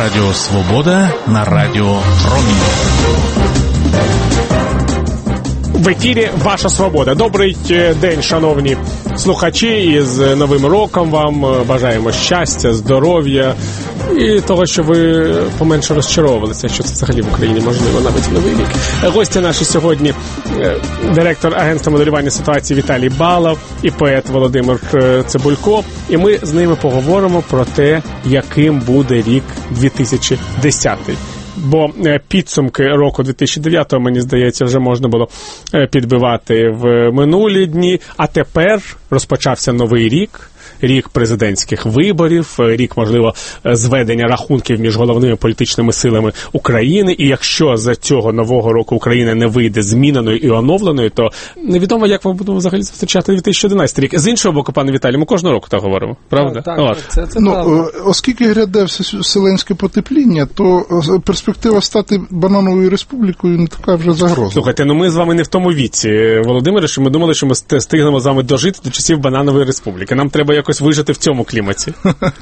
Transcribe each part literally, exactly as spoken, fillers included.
Радіо Свобода на Радіо Промінь. В ефірі «Ваша Свобода». Добрий день, шановні слухачі, і з Новим роком вам бажаємо щастя, здоров'я і того, що ви поменше розчаровувалися, що це взагалі в Україні можливо навіть новий рік. Гості наші сьогодні – директор агентства моделювання ситуації Віталій Балов і поет Володимир Цибулько. І ми з ними поговоримо про те, яким буде рік дві тисячі десятий. Бо підсумки року дві тисячі дев'ятого, мені здається, вже можна було підбивати в минулі дні. А тепер розпочався новий рік. Рік президентських виборів, рік, можливо, зведення рахунків між головними політичними силами України. І якщо за цього нового року Україна не вийде зміненою і оновленою, то невідомо, як ми будемо взагалі зустрічати дві тисячі одинадцятий рік. З іншого боку, пане Віталій, ми кожного року так говоримо, правда? Так, так, це, це ну, оскільки гряде вселенське потепління, то перспектива стати банановою республікою не така вже загроза. Слухайте, ну ми з вами не в тому віці, Володимире, що ми думали, що ми стигнемо з вами дожити до часів бананової республіки. Нам треба якось вижити в цьому кліматі.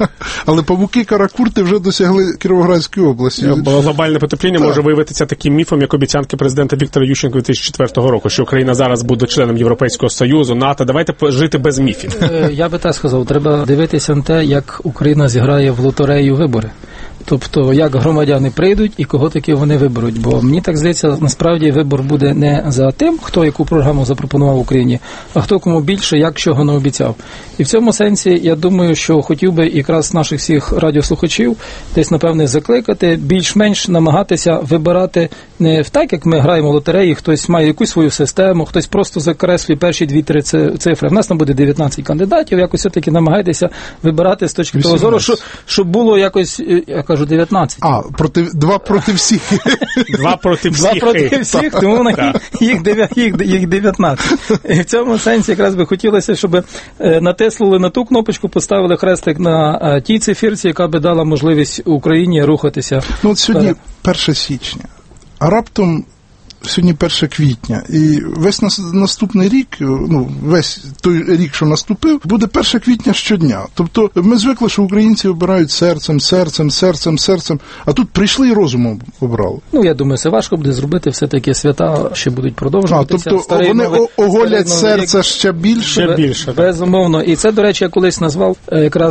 Але павуки Каракурти вже досягли Кіровоградської області. Глобальне потепління так може виявитися таким міфом, як обіцянки президента Віктора Ющенка дві тисячі четвертого року, що Україна зараз буде членом Європейського Союзу, НАТО. Давайте жити без міфів. Я би так сказав, треба дивитися на те, як Україна зіграє в лотерею вибори. Тобто, як громадяни прийдуть і кого таки вони виберуть. Бо мені так здається, насправді вибор буде не за тим, хто яку програму запропонував Україні, а хто кому більше, як чого не обіцяв. І в цьому сенсі, я думаю, що хотів би якраз наших всіх радіослухачів десь, напевне, закликати, більш-менш намагатися вибирати не в так, як ми граємо в лотереї, хтось має якусь свою систему, хтось просто закреслює перші дві-три цифри. В нас там буде дев'ятнадцять кандидатів, якось все-таки намагайтеся вибирати з точки того зору, що, щоб було якось, я кажу, дев'ятнадцять. А, проти, два проти всіх. Два проти всіх. Два проти всіх, тому їх, їх, їх дев'ятнадцять. І в цьому сенсі якраз би хотілося, щоб натиснули на ту кнопочку, поставили хрестик на тій цифірці, яка би дала можливість Україні рухатися. Ну от сьогодні перше січня, а раптом сьогодні перше квітня, і весь наступний рік, ну, весь той рік, що наступив, буде перше квітня щодня. Тобто ми звикли, що українці обирають серцем, серцем, серцем, серцем, а тут прийшли і розумом обрали. Ну, я думаю, це важко буде зробити, все-таки свята ще будуть продовжуватися. А, тобто старий вони новий, оголять серце ще більше? Ще більше. Безумовно. І це, до речі, я колись назвав якраз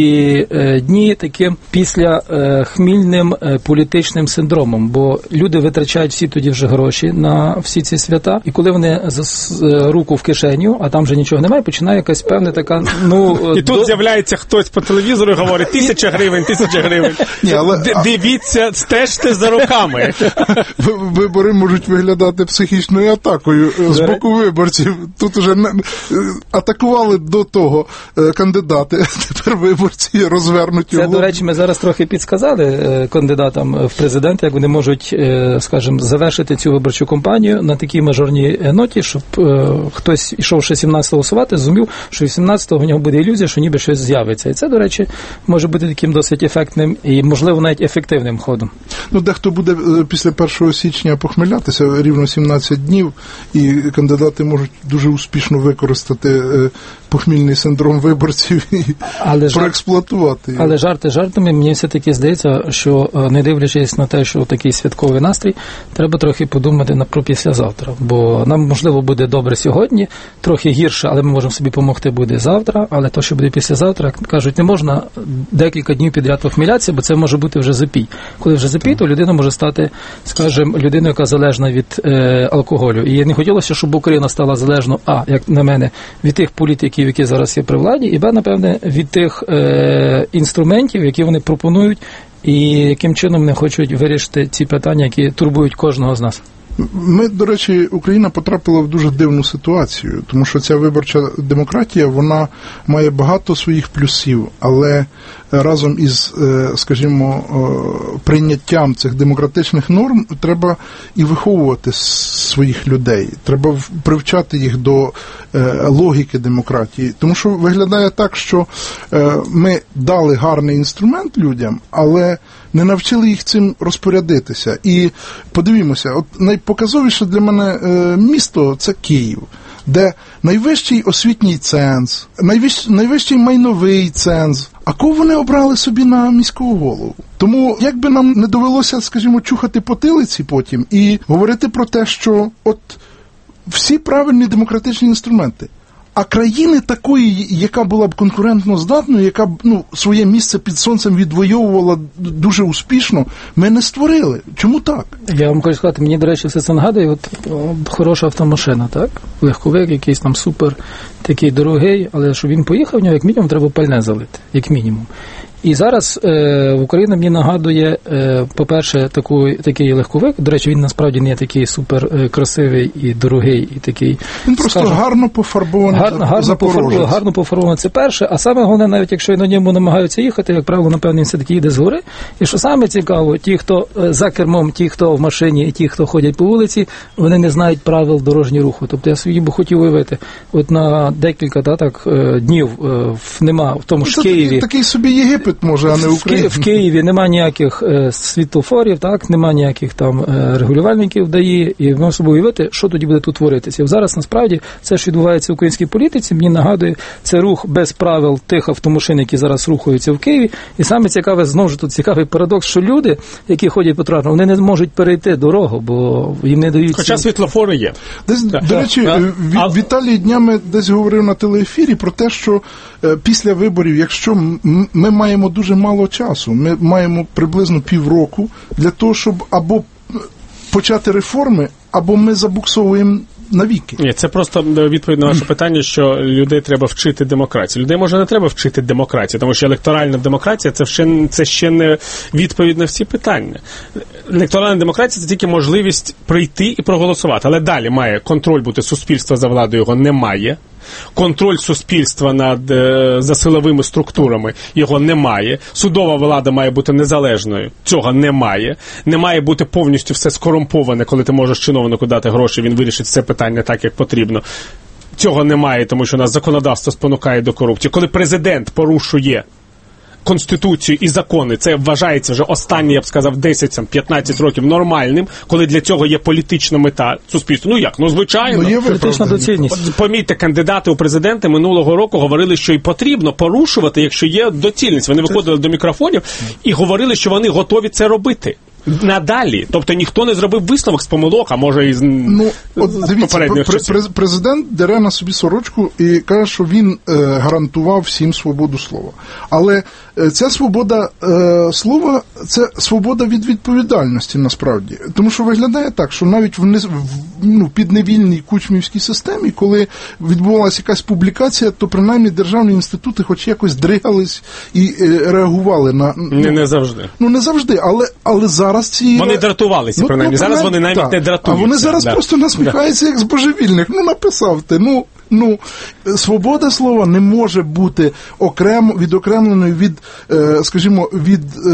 ці дні таким після хмільним політичним синдромом, бо люди витрачають всі тоді вже гроші на всі ці свята, і коли вони з руку в кишеню, а там вже нічого немає, починає якась певна така, ну... І тут до... з'являється хтось по телевізору і говорить, тисяча гривень, тисяча гривень. Ні, але... Д- дивіться, стежте за руками. Вибори можуть виглядати психічною атакою з боку виборців. Тут уже атакували до того кандидати, тепер виборці розвернуті. Це, до речі, ми зараз трохи підсказали кандидатам в президенти, як вони можуть, скажімо, завершити цю виборчу кампанію на такій мажорній ноті, щоб е, хтось ішов ще сімнадцятого голосувати, зрозумів, що вісімнадцятого в нього буде ілюзія, що ніби щось з'явиться. І це, до речі, може бути таким досить ефектним і, можливо, навіть ефективним ходом. Ну, дехто буде після першого січня похмилятися рівно сімнадцять днів, і кандидати можуть дуже успішно використати е, похмільний синдром виборців і але проексплуатувати. Жар... Але жарти жартами, мені все-таки здається, що не дивлячись на те, що такий святковий настрій, треба трохи подумати на про післязавтра, бо нам, можливо, буде добре сьогодні, трохи гірше, але ми можемо собі допомогти буде завтра, але то, що буде післязавтра, кажуть, не можна декілька днів підряд похмілятися, бо це може бути вже запій. Коли вже запій, то людина може стати, скажімо, людиною, яка залежна від е, алкоголю. І не хотілося, щоб Україна стала залежною, а, як на мене, від тих політиків, які зараз є при владі, і, б, напевне, від тих е, інструментів, які вони пропонують, і яким чином вони хочуть вирішити ці питання, які турбують кожного з нас. Ми, до речі, Україна потрапила в дуже дивну ситуацію, тому що ця виборча демократія, вона має багато своїх плюсів, але разом із, скажімо, прийняттям цих демократичних норм треба і виховувати своїх людей, треба привчати їх до логіки демократії, тому що виглядає так, що ми дали гарний інструмент людям, але не навчили їх цим розпорядитися. І подивімося, от найпоказовіше для мене місто – це Київ, де найвищий освітній ценз, найвищий, найвищий майновий ценз. А кого вони обрали собі на міського голову? Тому як би нам не довелося, скажімо, чухати потилиці потім і говорити про те, що от всі правильні демократичні інструменти, а країни такої, яка була б конкурентно здатною, яка б ну, своє місце під сонцем відвоювала дуже успішно, ми не створили. Чому так? Я вам хочу сказати, мені, до речі, все це нагадує, от о, хороша автомашина, так? Легковик, якийсь там супер, такий дорогий, але щоб він поїхав, в нього як мінімум треба пальне залити, як мінімум. І зараз е, в Україні мені нагадує, е, по-перше, таку, такий легковик. До речі, він насправді не є такий супер е, красивий і дорогий, і такий... Він просто скажу, гарно пофарбований гарно, гарно, пофарбований, гарно пофарбований, це перше. А саме головне, навіть якщо на ньому намагаються їхати, як правило, напевно, він все-таки їде згори. І що саме цікаво, ті, хто за кермом, ті, хто в машині, і ті, хто ходять по вулиці, вони не знають правил дорожнього руху. Тобто я собі би хотів уявити, от на декілька та, так, днів нема в тому ж Києві... Такий, такий собі Єгипет, може, а не Україна. В Києві немає ніяких е, світлофорів, так, немає ніяких там е, регулювальників ДАІ, і можна собі уявити, що тоді буде тут творитися. І зараз, насправді, все, що відбувається в українській політиці, мені нагадує, це рух без правил тих автомашин, які зараз рухаються в Києві. І саме цікаве, знову ж тут цікавий парадокс, що люди, які ходять по тротуару, вони не можуть перейти дорогу, бо їм не дають... Хоча ці... світлофори є. Десь, так. До речі, так. Ві- Віталій днями десь говорив на телеефірі про те, що е, після виборів, якщо м- ми маємо дуже мало часу, ми маємо приблизно півроку для того, щоб або почати реформи, або ми забуксовуємо навіки. Ні, це просто відповідь на ваше питання, що людей треба вчити демократії. Людей, може, не треба вчити демократії, тому що електоральна демократія – це ще, це ще не відповідь на всі питання. Електоральна демократія – це тільки можливість прийти і проголосувати. Але далі має контроль бути суспільства за владою, його немає. Контроль суспільства над е, за силовими структурами його немає. Судова влада має бути незалежною. Цього немає. Не має бути повністю все скорумповане, коли ти можеш чиновнику дати гроші, він вирішить це питання так, як потрібно. Цього немає, тому що нас законодавство спонукає до корупції. Коли президент порушує Конституцію і закони, це вважається вже останні, я б сказав, десять-п'ятнадцять років нормальним, коли для цього є політична мета суспільства. Ну як? Ну, звичайно. Ну, є політична доцільність. Помітьте, кандидати у президенти минулого року говорили, що і потрібно порушувати, якщо є доцільність. Вони виходили до мікрофонів і говорили, що вони готові це робити. Надалі. Тобто ніхто не зробив висновок з помилок, а може і з ну, от, дивіться, попередніх часів. Пр- президент дере на собі сорочку і каже, що він е, гарантував всім свободу слова. Але е, ця свобода е, слова – це свобода від відповідальності, насправді. Тому що виглядає так, що навіть в, не, в ну, підневільній кучмівській системі, коли відбувалася якась публікація, то принаймні державні інститути хоч якось дригались і е, реагували на... Ну, не, не завжди. Ну, не завжди, але, але зараз ці... Вони дратувалися, ну, принаймні. Ну, зараз вони навіть так. не дратуються. А вони зараз да. просто насміхаються, да. як з божевільних. Ну, написав ти. Ну, ну, свобода слова не може бути окремо, відокремленою від, е, скажімо, від е,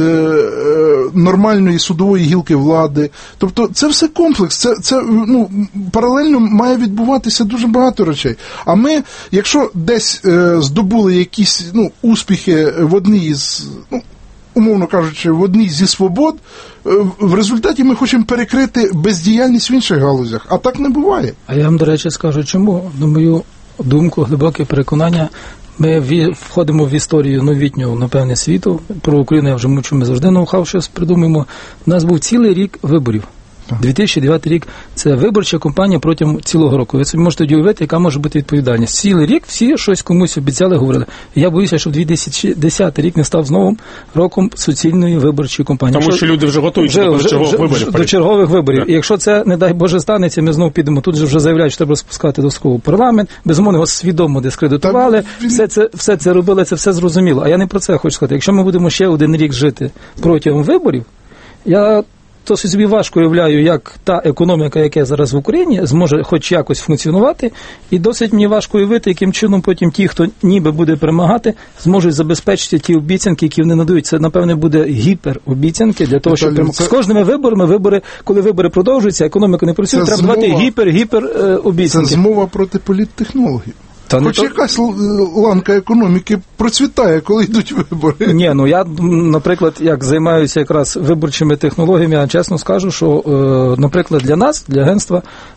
е, нормальної судової гілки влади. Тобто це все комплекс. Це, це ну, паралельно має відбуватися дуже багато речей. А ми, якщо десь е, здобули якісь ну, успіхи в одній із... Ну, умовно кажучи, в одній зі свобод, в результаті ми хочемо перекрити бездіяльність в інших галузях. А так не буває. А я вам, до речі, скажу, чому, на мою думку, глибоке переконання, ми входимо в історію новітнього, напевне, світу. Про Україну я вже мучу, ми завжди ноу-хау щось придумаємо. У нас був цілий рік виборів. дві тисячі дев'ятий рік – це виборча кампанія протягом цілого року. Ви собі можете уявити, яка може бути відповідальність. Цілий рік всі щось комусь обіцяли, говорили. Я боюся, що дві тисячі десятий рік не став знову роком суцільної виборчої кампанії. Тому що люди вже готуються до чергових виборів. До чергових виборів. І якщо це, не дай Боже, станеться, ми знову підемо. Тут же вже заявляють, що треба розпускати досково парламент. Безумовно, його свідомо дискредитували. Все це, все це робили, це все зрозуміло. А я не про це хочу сказати. Якщо ми будемо ще один рік жити протягом виборів, я... то собі важко уявляю, як та економіка, яка зараз в Україні, зможе хоч якось функціонувати, і досить мені важко уявити, яким чином потім ті, хто ніби буде перемагати, зможуть забезпечити ті обіцянки, які вони надають. Це, напевне, буде гіперобіцянки для того, щоб перемогти. З кожними виборами, вибори, коли вибори продовжуються, економіка не працює, треба давати гіпер-гіпер обіцянки. Це змова проти політтехнологій. Та Хоч то... якась ланка економіки процвітає, коли йдуть вибори. Ні, ну я, наприклад, як займаюся якраз виборчими технологіями, я чесно скажу, що, е, наприклад, для нас, для агентства,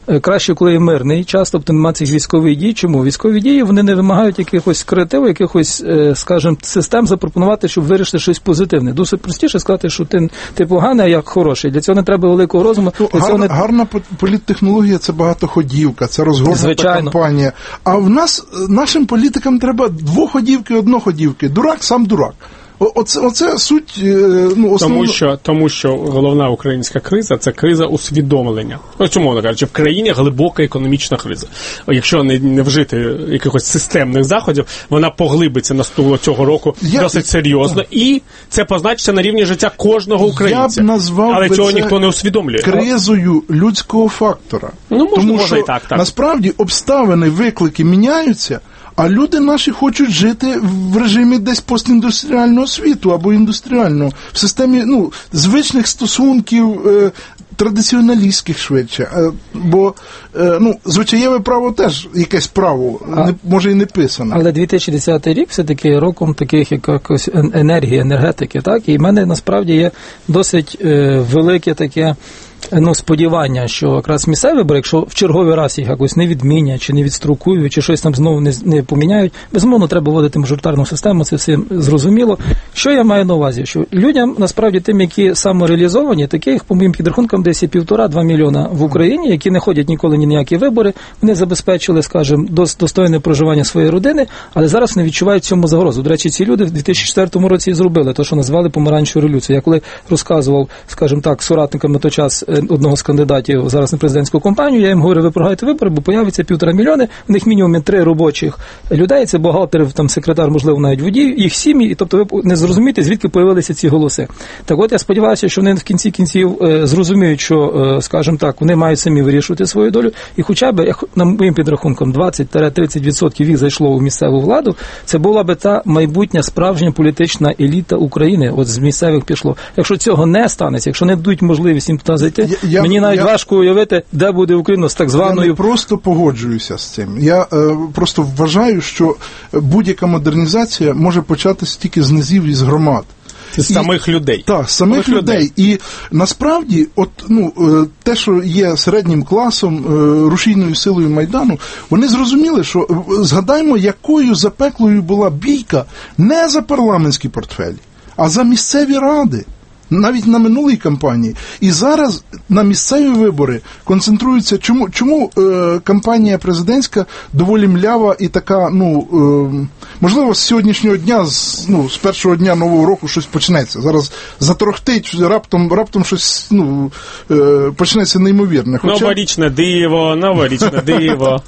краще, коли є мирний час, тобто немає цих військових дій. Чому? Військові дії, вони не вимагають якихось креативу, якихось, скажімо, систем запропонувати, щоб вирішити щось позитивне. Досить простіше сказати, що ти, ти поганий, а я хороший. Для цього не треба великого розуму. Ну, гар, не... Гарна політтехнологія – це багатоходівка, це розгорнута кампанія. А в нас, нашим політикам треба двоходівки, одноходівки. Дурак, сам дурак. Оце, оце суть, ну, основна... Тому що, тому що головна українська криза – це криза усвідомлення. Ось чому вона каже, що в країні глибока економічна криза. Якщо не, не вжити якихось системних заходів, вона поглибиться наступного цього року Я... досить серйозно. І це позначиться на рівні життя кожного українця. Я б назвав Але би цього це ніхто не усвідомлює. Кризою людського фактора. Ну, можна, Тому може що і так, так. насправді обставини, виклики міняються, а люди наші хочуть жити в режимі десь постіндустріального світу або індустріального, в системі, ну, звичних стосунків, е, традиціоналістських швидше. Е, бо, е, ну, звичаєве право теж якесь право, а, не, може і не писане. Але дві тисячі десятий рік все-таки роком таких якось енергії, енергетики, так? І в мене насправді є досить е, велике таке ну, сподівання, що якраз місцеві вибори, якщо в черговий раз їх якось не відмінять, чи не відстрокують, чи щось там знову не, не поміняють, безумовно, треба вводити мажоритарну систему, це все зрозуміло. Що я маю на увазі? Що людям, насправді, тим, які самореалізовані, таких, по моїм підрахункам, десь є півтора-два мільйона в Україні, які не ходять ніколи ні на які вибори, вони забезпечили, скажімо, достойне проживання своєї родини, але зараз не відчувають цьому загрозу. До речі, ці люди в дві тисячі четвертому році і зробили те, що назвали помаранчеву революцію. Я коли розказував, скажімо так, соратникам на той час одного з кандидатів зараз на президентську кампанію, я їм говорю, ви програєте вибори, бо появиться півтора мільйони, в них мінімум три робочих людей, це бухгалтер, там секретар, можливо, навіть водій, їх сім'ї, і тобто ви не зрозумієте, звідки появилися ці голоси. Так от я сподіваюся, що вони в кінці кінців е, зрозуміють, що, е, скажімо так, вони мають самі вирішувати свою долю, і хоча б, як на моїм підрахунком, двадцять-тридцять відсотків їх зайшло у місцеву владу, це була би та майбутня справжня політична еліта України, от з місцевих пішло. Якщо цього не станеться, якщо не дадуть можливість їм туди зайти, Я, Мені навіть я, важко уявити, де буде Україна з так званою... Я не просто погоджуюся з цим. Я е, просто вважаю, що будь-яка модернізація може початися тільки з низів і з громад. З самих людей. Так, з самих людей. людей. І насправді, от, ну, те, що є середнім класом, рушійною силою Майдану, вони зрозуміли, що, згадаймо, якою запеклою була бійка не за парламентські портфелі, а за місцеві ради. Навіть на минулій кампанії. І зараз на місцеві вибори концентруються. Чому, чому е, кампанія президентська доволі млява і така, ну, е, можливо, з сьогоднішнього дня, з, ну, з першого дня Нового року щось почнеться. Зараз заторохтить, раптом, раптом щось, ну, е, почнеться неймовірне. Хоча... Новорічне диво, новорічне диво.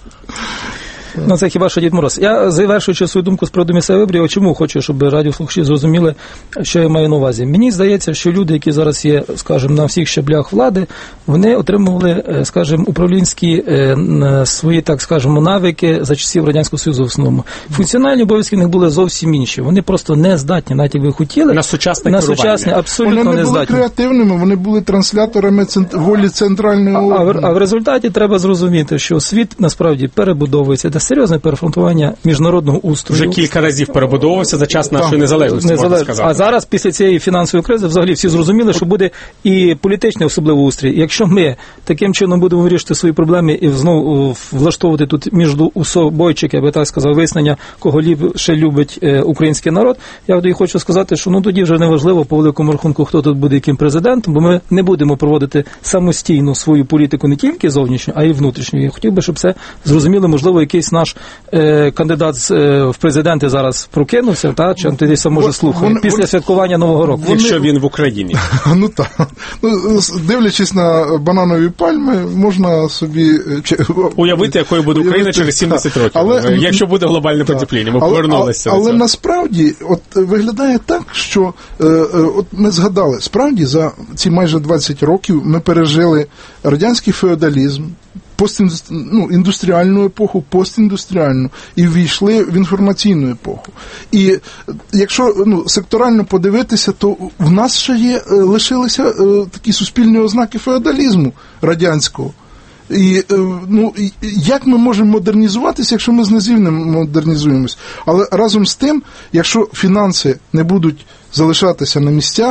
Ну, це хіба що Дід Мороз. Я, завершуючи свою думку з приводу місцевих виборів, чому хочу, щоб радіослухачі зрозуміли, що я маю на увазі. Мені здається, що люди, які зараз є, скажімо, на всіх щаблях влади, вони отримували, скажімо, управлінські свої, так скажімо, навики за часів Радянського Союзу в основному. Функціональні обов'язки в них були зовсім інші. Вони просто не здатні, навіть якби хотіли. На сучасне на сучасне, абсолютно вони не не були здатні. Креативними, вони були трансляторами цент... волі центральної органи. А, а в результаті треба зрозуміти, що світ насправді перебудовується. Це серйозне перефронтування міжнародного устрою. Вже кілька разів перебудовувався за час нашої так, незалежності, незалеж... можна сказати. А зараз, після цієї фінансової кризи, взагалі всі зрозуміли, що буде і політичний особливий устрій. Якщо ми таким чином будемо вирішити свої проблеми і знову влаштовувати тут між собойчики, я би так сказав, вияснення, кого ще любить е, український народ, я тоді хочу сказати, що ну тоді вже не важливо по великому рахунку, хто тут буде яким президентом, бо ми не будемо проводити самостійно свою політику не тільки зовнішню, а й внутрішню. Я хотів би, щоб це зрозуміли, можливо, якийсь наш е, кандидат з, е, в президенти зараз прокинувся, та, чи тоді сам може слухає, після вони, святкування Нового року. Вони, якщо він в Україні. Ну так. Ну, дивлячись на бананові пальми, можна собі... Уявити, якою буде Україна через сімдесят років, але, якщо буде глобальне потепління. Ми але, повернулися. Але, але насправді, от виглядає так, що е, от ми згадали, справді за ці майже двадцять років ми пережили радянський феодалізм, постіндустрі... ну, індустріальну епоху, постіндустріальну, і ввійшли в інформаційну епоху. І якщо ну, секторально подивитися, то в нас ще є, лишилися е, такі суспільні ознаки феодалізму радянського. І, ну, як ми можемо модернізуватися, якщо ми з низів не модернізуємось? Але разом з тим, якщо фінанси не будуть залишатися на місцях,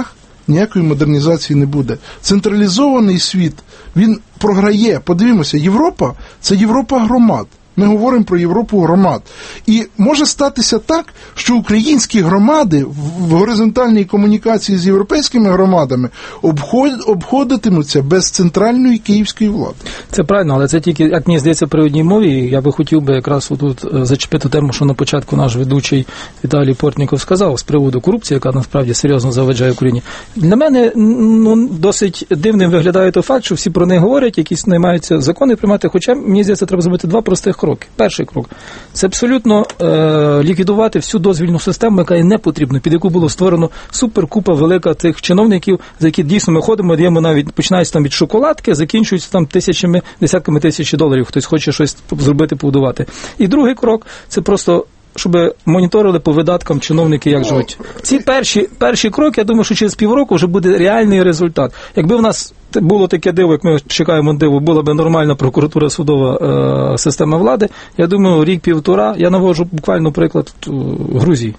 ніякої модернізації не буде. Централізований світ, він програє. Подивімося, Європа – це Європа громад. Ми говоримо про Європу громад. І може статися так, що українські громади в горизонтальній комунікації з європейськими громадами обходитимуться без центральної київської влади. Це правильно, але це тільки, як мені здається, при одній мові. Я би хотів би якраз тут зачепити тему, що на початку наш ведучий Віталій Портніков сказав з приводу корупції, яка насправді серйозно заважає Україні. Для мене ну, досить дивним виглядає той факт, що всі про неї говорять, якісь наймаються закони приймати, хоча, мені здається, треба зробити два простих кроки. Перший крок – це абсолютно е, ліквідувати всю дозвільну систему, яка є не потрібна, під яку було створено суперкупа велика цих чиновників, за які дійсно ми ходимо, даємо навіть, починається там від шоколадки, закінчується там тисячами, десятками тисяч доларів, хтось хоче щось зробити, побудувати. І другий крок – це просто щоб моніторили по видаткам чиновники, як живуть. Ці перші, перші кроки, я думаю, що через півроку вже буде реальний результат. Якби в нас було таке диво, як ми чекаємо диво, була б нормальна прокуратура, судова е, система влади, я думаю, рік-півтора, я наводжу буквально приклад Грузії.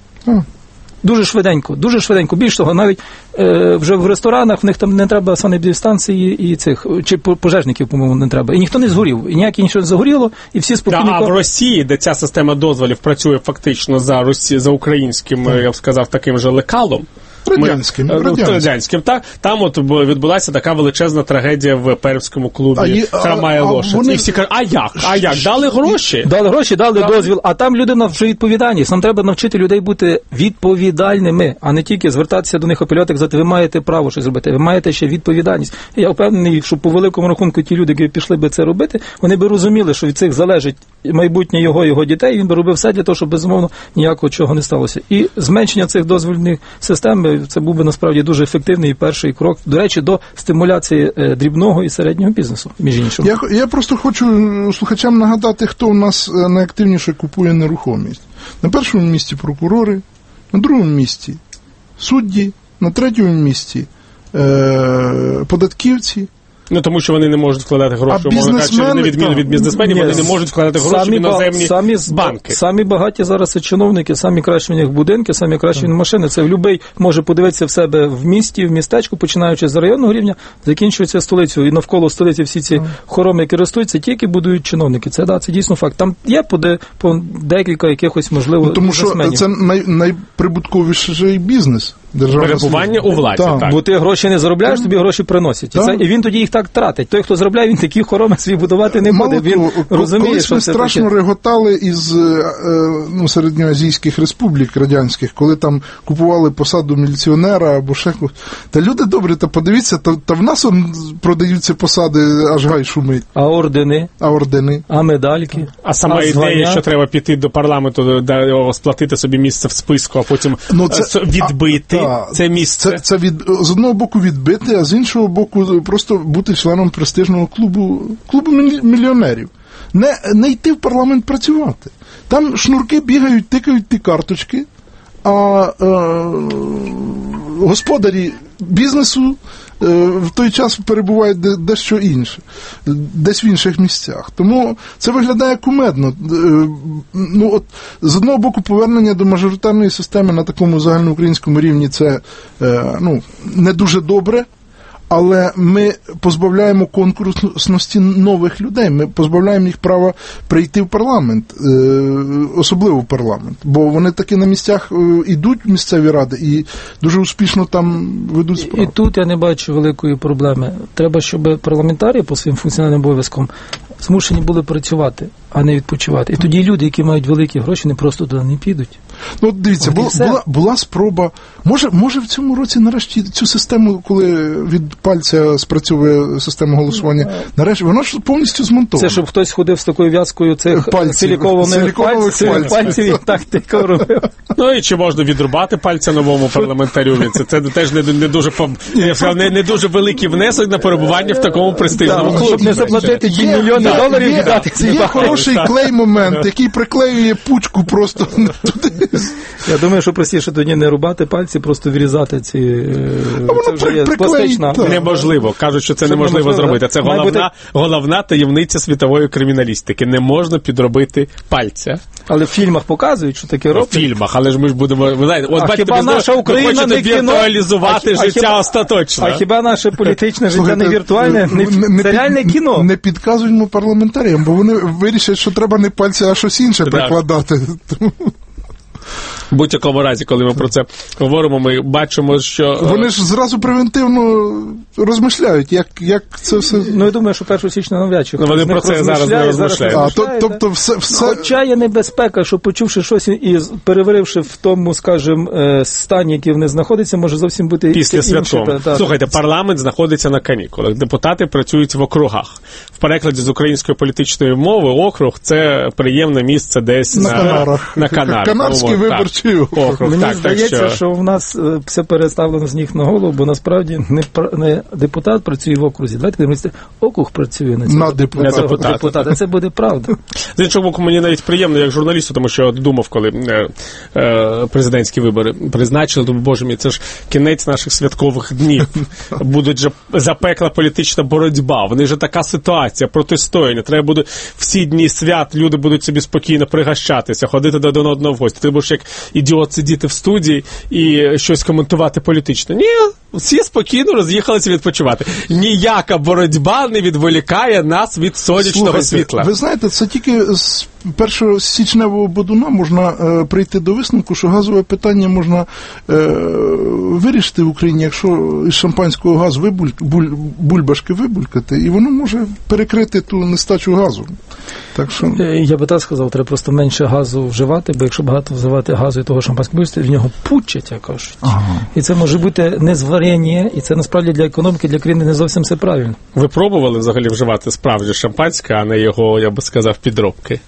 Дуже швиденько, дуже швиденько. Більш того, навіть е, вже в ресторанах в них там не треба санепідстанції і цих, чи пожежників, по-моєму, не треба. І ніхто не згорів, і ніяк нічого не загоріло, і всі спокійно... Да, а в Росії, де ця система дозволів працює фактично за, Росі... за українським, так. я б сказав, таким же лекалом, Радянським, Ми, радянським. радянським, так. Там от відбулася така величезна трагедія в Пермському клубі «Хромає лошадь». Вони... І всі кажуть, а як? А як? Дали гроші? Дали гроші, дали дали. дозвіл, а там людина вже відповідальність. Нам треба навчити людей бути відповідальними, а не тільки звертатися до них, апелювати, казати, ви маєте право щось зробити, ви маєте ще відповідальність. І я впевнений, що по великому рахунку ті люди, які пішли би це робити, вони би розуміли, що від цих залежить майбутнє його, його дітей, він би робив все для того, щоб, безумовно, ніякого чого не сталося. І зменшення цих дозвільних систем, це був би насправді дуже ефективний перший крок, до речі, до стимуляції дрібного і середнього бізнесу, між іншим. Я, я просто хочу слухачам нагадати, хто у нас найактивніше купує нерухомість. На першому місці прокурори, на другому місці судді, на третьому місці е- податківці. Ну, тому що вони не можуть вкладати гроші, умовно кажучи, на відміну від бізнесменів, ні, вони не можуть вкладати гроші самі в іноземні самі, банки. Самі багаті зараз це чиновники, самі кращі в них будинки, самі кращі в них машини. Це любий може подивитися в себе в місті, в містечку, починаючи з районного рівня, закінчується столицю. І навколо столиці всі ці хороми, які ростуть, це тільки будують чиновники. Це, да, це дійсно факт. Там є по, де, по декілька якихось, можливо, ну, тому що це най, найприбутковіший бізнес. Перебування у владі. Так. Так. Бо ти гроші не заробляєш, тобі гроші приносять. І, це, і він тоді їх так тратить. Той, хто заробляє, він такі хороми свій будувати не буде. Він розуміє, колись що ми це страшно таке. реготали із ну, середньоазійських республік радянських, коли там купували посаду міліціонера або ще когось. Та люди добрі, та подивіться, та, та в нас он, продаються посади, аж гай шумить. А ордени? А ордени? А медальки? А сама а ідея, звання? що треба піти до парламенту, сплатити собі місце в списку, а потім ну, це, відбити а, це місце. Це, це від, з одного боку відбити, а з іншого боку просто бути членом престижного клубу, клубу мільйонерів. Не, не йти в парламент працювати. Там шнурки бігають, тикають ті карточки, а е, господарі бізнесу е, в той час перебувають де, дещо інше, десь в інших місцях. Тому це виглядає кумедно. Е, ну, от, з одного боку, повернення до мажоритарної системи на такому загальноукраїнському рівні це е, ну, не дуже добре, але ми позбавляємо конкурсності нових людей, ми позбавляємо їх права прийти в парламент, особливо в парламент, бо вони таки на місцях ідуть в місцеві ради і дуже успішно там ведуть справу. І тут я не бачу великої проблеми. Треба, щоб парламентарії по своїм функціональним обов'язкам змушені були працювати, а не відпочивати. І тоді люди, які мають великі гроші, не просто туди не підуть. Ну, дивіться, була, була, була спроба, може, може в цьому році нарешті цю систему, коли від пальця спрацьовує система голосування, нарешті, вона ж повністю змонтована. Це щоб хтось ходив з такою в'язкою цих пальців, силіконових, силіконових пальців, пальців, пальців і так тикав робив. Ну і чи можна відрубати пальця новому парламентарю? Це, це теж не, не, дуже, не, не дуже великий внесок на перебування в такому престижному клубі. Щоб не заплатити ті мільйони доларів, віддати ці багато. хороший клей-момент, який приклеює пучку просто туди. Я думаю, що простіше тоді не рубати пальці, просто вирізати ці... А це вже є пластична. Неможливо. Кажуть, що це, це неможливо, неможливо зробити. Це головна, бути... головна таємниця світової криміналістики. Не можна підробити пальця. Але в фільмах показують, що таке роблять. В фільмах, але ж ми ж будемо... Ви знаєте, от а бачите, хіба наша Україна не кіно? Віртуалізувати а, життя а остаточно. А хіба наше політичне життя не віртуальне? Не, не, це реальне кіно. Не підказуємо парламентаріям, бо вони вирішать, що треба не пальці, а щось інше так. прикладати. В будь-якому разі, коли ми про це говоримо, ми бачимо, що... Вони ж зразу превентивно розмишляють, як, як це все... Ну, я думаю, що першого січня навряд чи ну, вони про це зараз не розмишляють. А, то, тобто все, все... Хоча є небезпека, що почувши щось і переваривши в тому, скажімо, стані, який вони знаходяться, може зовсім бути... Після святом. Слухайте, парламент знаходиться на канікулах. Депутати працюють в округах. В перекладі з української політичної мови округ – це приємне місце десь на, на Канарах. На Канарах. Канарський виборчий округ. Мені так, здається, так, що... що в нас все переставлено з ніг на голову, бо насправді не, не депутат працює в окрузі. Давайте дивимося, округ працює на цьому. На депутата. депутата. депутата. Це буде правда. З іншого боку, мені навіть приємно, як журналісту, тому що я думав, коли е, е, президентські вибори призначили, думаю, боже мій, це ж кінець наших святкових днів. Будуть же запекла політична боротьба. Вони ж така ситуація, протистояння. Треба буде всі дні свят, люди будуть собі спокійно пригощатися, ходити до один одного в гості. Ти будеш як ідіот сидіти в студії і щось коментувати політично. Ні, всі спокійно роз'їхалися відпочивати. Ніяка боротьба не відволікає нас від сонячного Слухайте, світла. Ви знаєте, це тільки з першого січневого бодуна можна е, прийти до висновку, що газове питання можна е, вирішити в Україні, якщо із шампанського газу вибуль, буль, бульбашки вибулькати, і воно може перекрити ту нестачу газу. Так що... Я би так сказав, треба просто менше газу вживати, бо якщо багато вживати газу і того шампанського, в нього пучать, як кажуть. Ага. І це може бути незварення, і це насправді для економіки, для країни не зовсім все правильно. Ви пробували взагалі вживати справжнє шампанське, а не його, я би сказав, підробки?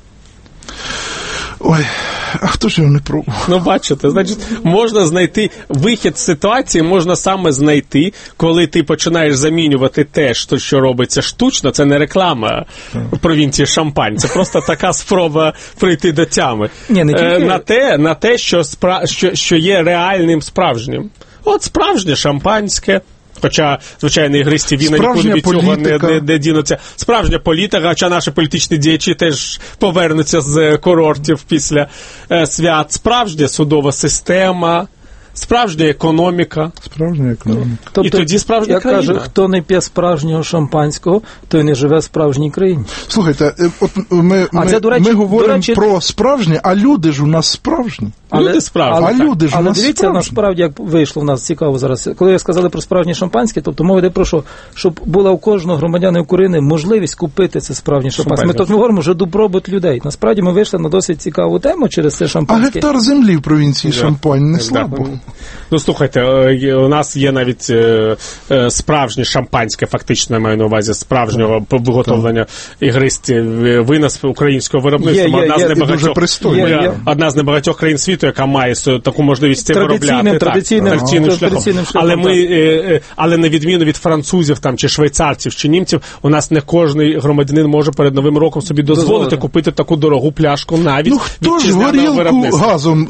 Ой, а хто ж його не пробував? Ну, бачите, значить, можна знайти вихід з ситуації, можна саме знайти, коли ти починаєш замінювати те, що робиться штучно, це не реклама в провінції Шампань, це просто така спроба прийти до тями. Ні, не тільки... на те, на те що, спра... що, що є реальним справжнім. От справжнє шампанське. Хоча, звичайно, ігристі віна нікуди від цього не, не, не дінуться. Справжня політика, хоча наші політичні діячі теж повернуться з курортів після е, свят. Справжня судова система, справжня економіка. Справжня економіка. Тобто, і тоді справжня як країна. Каже, хто не п'є справжнього шампанського, той не живе в справжній країні. Слухайте, от ми, а ми, це, до речі, ми говоримо до речі... про справжнє, а люди ж у нас справжні. Але, люди справжні. А люди ж але у нас дивіться, справжні. насправді, як вийшло в нас цікаво зараз. Коли ви сказали про справжнє шампанське, тобто мова йде про що? Щоб була у кожного громадянина України можливість купити це справжнє шампанське. Ми тут говоримо вже добробут людей. Насправді ми вийшли на досить цікаву тему через це шампанське. А гектар землі в провінції да. Шампань не да. слабо. Ну, слухайте, у нас є навіть е, е, справжнє шампанське, фактично, я маю на увазі, справжнього виготовлення ігристів вина з українського виробництва. Є, є, одна, є, з небагатьох, є, є. одна з небагатьох країн світу, яка має таку можливість це традиційним, виробляти. Традиційним, так, традиційним, традиційним шляхом. Але, ми, е, але на відміну від французів там, чи швейцарців, чи німців, у нас не кожний громадянин може перед Новим роком собі дозволити Дозволити. купити таку дорогу пляшку навіть. Ну, хто ж горілку газом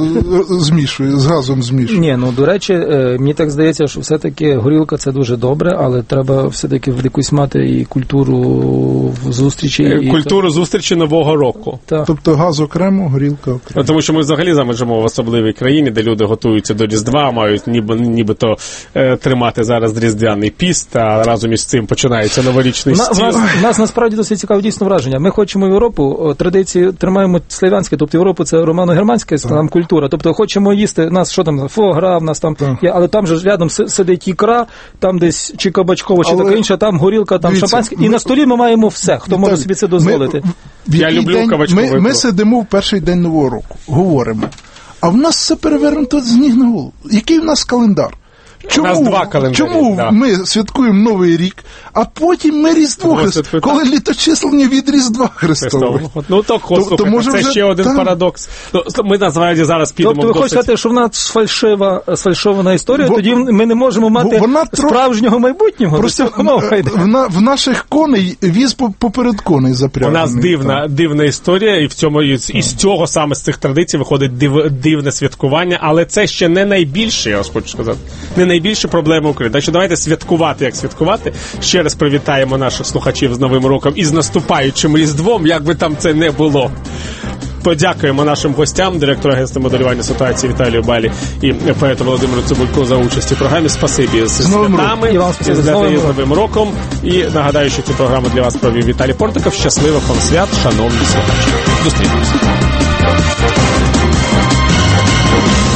е, змішує, з газом змішує? Ні, ну, до речі, мені так здається, що все-таки горілка це дуже добре, але треба все-таки якусь мати і культуру зустрічі. Культуру і... зустрічі Нового року. Так. Тобто газ окремо, горілка окремо. Тому що ми взагалі живемо в особливій країні, де люди готуються до Різдва, мають ніби, нібито е, тримати зараз Різдвяний піст, а разом із цим починається новорічний На, стіл. У нас, нас насправді досить цікаве дійсно враження. Ми хочемо в Європу, традиції тримаємо славянські, тобто Європу це романо-германська там культура, тобто хочемо їсти, нас що там, фо-гра, в нас там, є, але там же рядом сидить ікра, там десь чи кабачково, чи таке інше, там горілка, там шампанське, і на столі ми маємо все, хто Віталій, може собі це дозволити. Ми, Я люблю день, кабачковий ми, ми сидимо в перший день Нового року, говоримо, а в нас все перевернуто з ніг на голову. Який в нас календар? Чому, У нас два календарі, чому да. ми святкуємо Новий рік, а потім ми Різдво Христове, коли літочислення від Різдва Христового? Ну, то, то, слухайте, може це вже, ще один там... парадокс. Ми насправді зараз підемо... Тобто ви досить... хочете сказати, що в нас фальшива, сфальшована історія, Бо, тоді ми не можемо мати справжнього трох... майбутнього? Просто в, на, в наших коней віз поперед коней запряжений. У нас дивна, дивна історія, і в цьому і з цього саме з цих традицій виходить див, дивне святкування, але це ще не найбільше, я вас хочу сказати, не найбільше проблема України. Так що давайте святкувати, як святкувати. Ще раз привітаємо наших слухачів з Новим роком і з наступаючим Різдвом, як би там це не було. Подякуємо нашим гостям, директору агентства моделювання ситуації Віталію Балі і поету Володимиру Цибульку за участь у програмі. Спасибі з святами, з Новим роком. І нагадаю, що цю програму для вас провів Віталій Портиков. Щасливих вам свят, шановні слухачі. Зустрінемося.